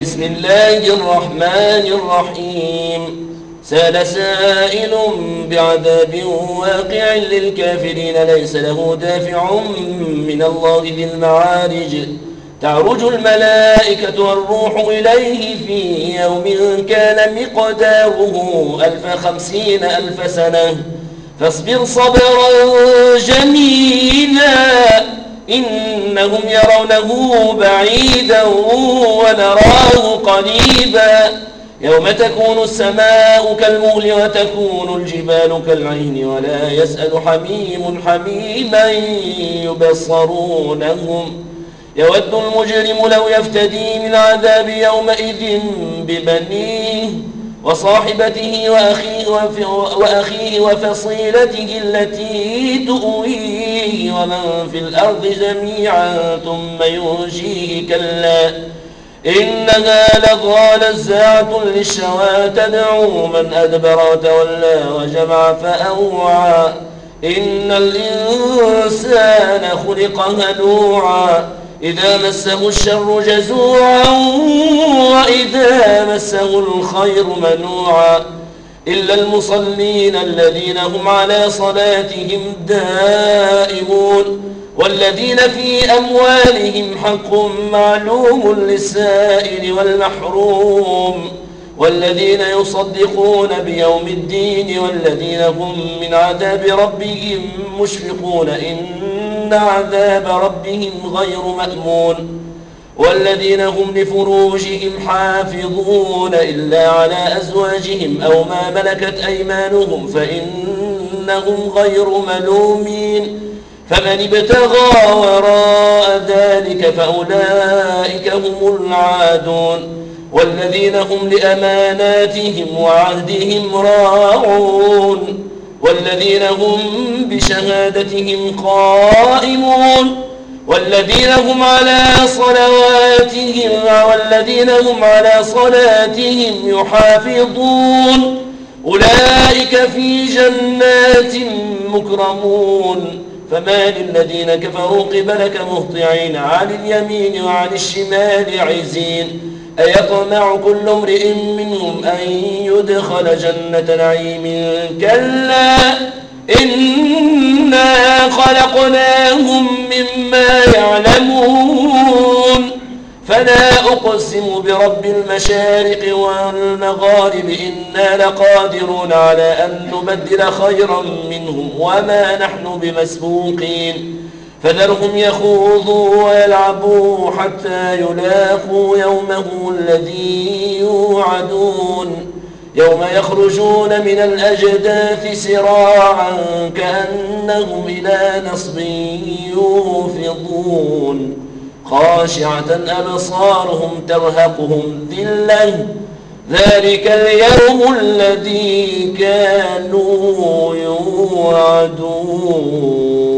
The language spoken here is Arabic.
بسم الله الرحمن الرحيم سأل سائل بعذاب واقع للكافرين ليس له دافع من الله ذي المعارج تعرج الملائكة والروح إليه في يوم كان مقداره 50,000 سنة فاصبر صبرا جميلا إنهم يرونه بعيدا ونراه قريبا يوم تكون السماء كالمهل وتكون الجبال كالعهن ولا يسأل حميم حميما يبصرونهم يود المجرم لو يفتدي من عذاب يومئذ ببنيه وصاحبته وأخيه وفصيلته التي تؤويه ومن في الأرض جميعا ثم ينجيه كلا إنها لظى نزاعة للشوى تدعو من أدبر وتولى وجمع فأوعى إن الإنسان خلق هلوعا إذا مسه الشر جزوعا وإذا مسه الخير منوعا إلا المصلين الذين هم على صلاتهم دائمون والذين في أموالهم حق معلوم للسائل والمحروم والذين يصدقون بيوم الدين والذين هم من عذاب ربهم مشفقون إن عذاب ربهم غير مأمون والذين هم لفروجهم حافظون إلا على أزواجهم أو ما ملكت أيمانهم فإنهم غير ملومين فمن ابتغى وراء ذلك فأولئك هم العادون والذين هم لأماناتهم وعهدهم راعون والذين هم بشهادتهم قائمون والذين هم على صلاتهم يحافظون أولئك في جنات مكرمون فما للذين كفروا قبلك مهطعين عن اليمين وعن الشمال عزين أيطمع كل امرئ منهم أن يدخل جنة نعيم كلا إنا خلقناهم مما يعلمون فلا أقسم برب المشارق والمغارب إنا لقادرون على أن نبدل خيرا منهم وما نحن بمسبوقين فذرهم يخوضوا ويلعبوا حتى يلاقوا يومهم الذي يوعدون يوم يخرجون من الأجداث سراعا كأنهم إلى نصب يوفضون خاشعة أبصارهم ترهقهم ذلة ذلك اليوم الذي كانوا يوعدون